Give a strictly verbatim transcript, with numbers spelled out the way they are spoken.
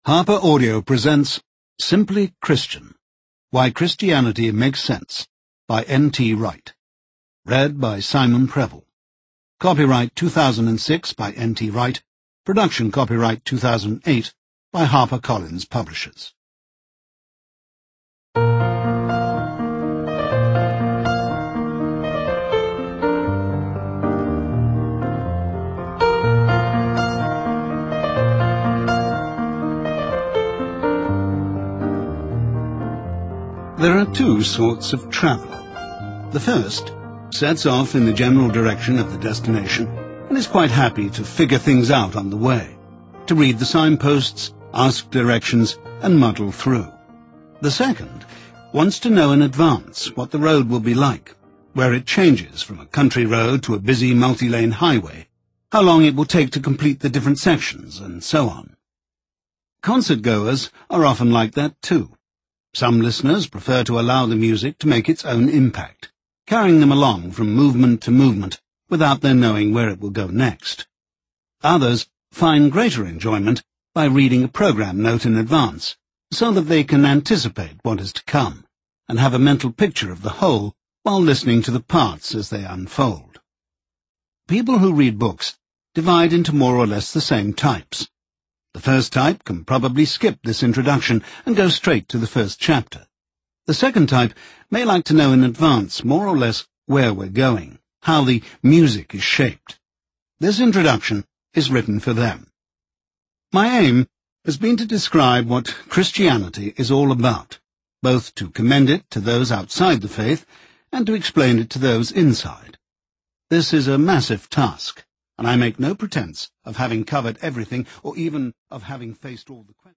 Harper Audio presents Simply Christian, Why Christianity Makes Sense, by N T Wright. Read by Simon Preble. Copyright two thousand six by N T Wright. Production copyright two thousand eight by HarperCollins Publishers. There are two sorts of travel. The first sets off in the general direction of the destination and is quite happy to figure things out on the way, to read the signposts, ask directions, and muddle through. The second wants to know in advance what the road will be like, where it changes from a country road to a busy multi-lane highway, how long it will take to complete the different sections, and so on. Concert-goers are often like that too. Some listeners prefer to allow the music to make its own impact, carrying them along from movement to movement without their knowing where it will go next. Others find greater enjoyment by reading a program note in advance, so that they can anticipate what is to come and have a mental picture of the whole while listening to the parts as they unfold. People who read books divide into more or less the same types. The first type can probably skip this introduction and go straight to the first chapter. The second type may like to know in advance more or less where we're going, how the music is shaped. This introduction is written for them. My aim has been to describe what Christianity is all about, both to commend it to those outside the faith and to explain it to those inside. This is a massive task, and I make no pretense of having covered everything or even of having faced all the questions.